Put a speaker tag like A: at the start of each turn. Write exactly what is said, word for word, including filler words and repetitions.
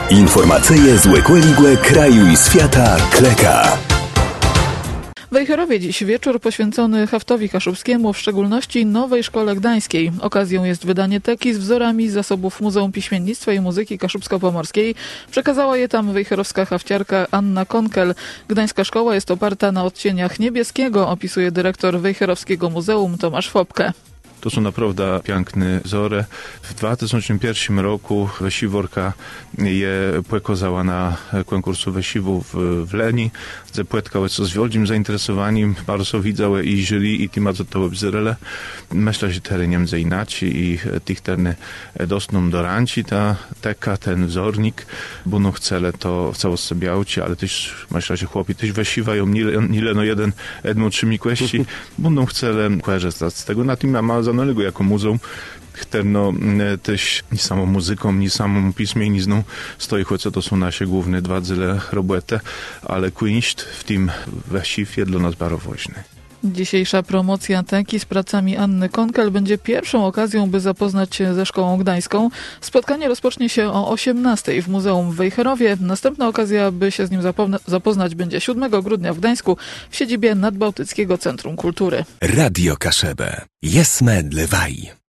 A: Informacyje z Łekłe kraju i świata Kleka.
B: W Wejherowie dziś wieczór poświęcony haftowi kaszubskiemu, w szczególności Nowej Szkole Gdańskiej. Okazją jest wydanie teki z wzorami z zasobów Muzeum Piśmiennictwa i Muzyki Kaszubsko-Pomorskiej. Przekazała je tam wejherowska hafciarka Anna Konkel. Gdańska szkoła jest oparta na odcieniach niebieskiego, opisuje dyrektor Wejherowskiego Muzeum Tomasz Fopke.
C: To są naprawdę piękne wzory. W dwa tysiące pierwszym roku Siworka je pokazała na konkursu wysiłów w Leni. Ze płetkały co z wielkim zainteresowaniem. Bardzo widziały i jury, i tyma, co to wzorele. Myślę, że teraz Niemcy inaczej i tych ten dostną do ranci ta teka, ten wzornik, bo no chcele to w całości sobie aucie, ale też myślę, że chłopi też wysiwają nie no jeden, jedną trzy mikłeści, bo no chcele korzystać z tego. Na tym ma zanologu jako muzeum, no też nie samą muzyką, nie samą pismienizną stoi, choć to są nasze główne dwa dzyle roboty, ale kunszt w tym właściwie dla nas bardzo ważny.
B: Dzisiejsza promocja teki z pracami Anny Konkel będzie pierwszą okazją, by zapoznać się ze Szkołą Gdańską. Spotkanie rozpocznie się o osiemnastej w Muzeum w Wejherowie. Następna okazja, by się z nim zapoznać, będzie siódmego grudnia w Gdańsku w siedzibie Nadbałtyckiego Centrum Kultury.
A: Radio Kaszebę. Jesme dlewaj.